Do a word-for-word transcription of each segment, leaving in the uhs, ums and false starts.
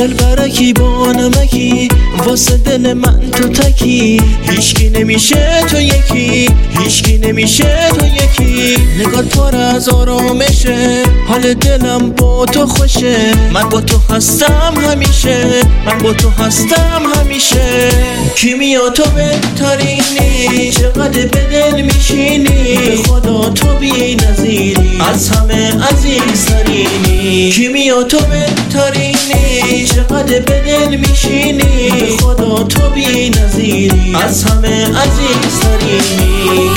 دل برکی با نمکی واسه دل من تو تکی، هیچکی نمیشه تو یکی، هیچکی نمیشه تو یکی. نگاه پر از آرامشه، حال دلم با تو خوشه. من با تو هستم همیشه، من با تو هستم همیشه. کیمیا تو بهترینی، چقدر به دل میشینی، به خدا تو بی نظیری، از همه عزیزترینی. کیمیا تو بهترینی، چقدر به دل میشینی، به خدا تو بی نظیری، از همه عزیزترینی.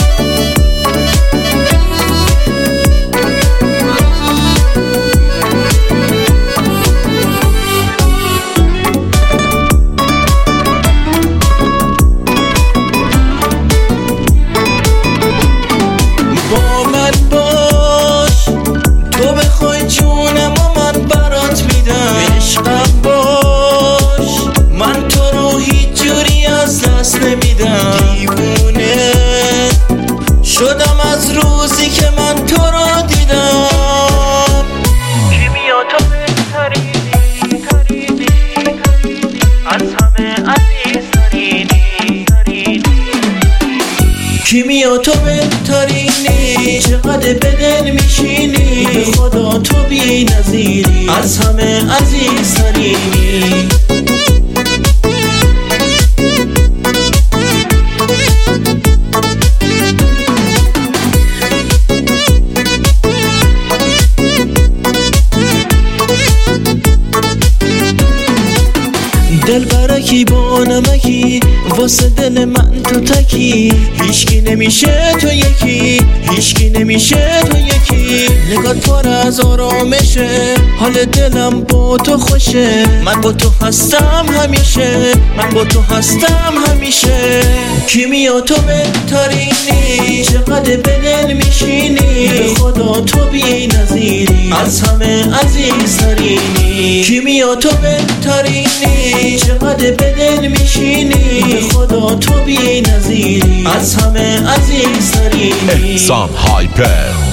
با من باش، تو بخوای جونم و من برات میدم. عشقم باش، من تو رو هیچ جوری از دست نمیدم. دیوونه شدم از روزی که من تو رو دیدم. کیمیا تو بهترینی، ترینی، ترینی، از همه عزیزترینی، ترینی. کیمیا تو بهترینی، چقدر به دل میشینی، به خدا تو بی نظیری، از همه عزیزترینی. دل برکی با نمکی واسه دل من تو تکی، هیچکی نمیشه تو یکی، هیچکی نمیشه تو یکی. نگاه پر از آرامشه، حال دلم با تو خوشه. من با تو هستم همیشه، من با تو هستم همیشه. کیمیا تو بهترینی، چقدر به دل میشینی، به خدا تو بی نظیری، از همه عزیزترینی. کیمیا تو بهترینی، چقدر به دل میشینی، به خدا تو بی نظیری، از همه عزیزترینی. احسان هایپر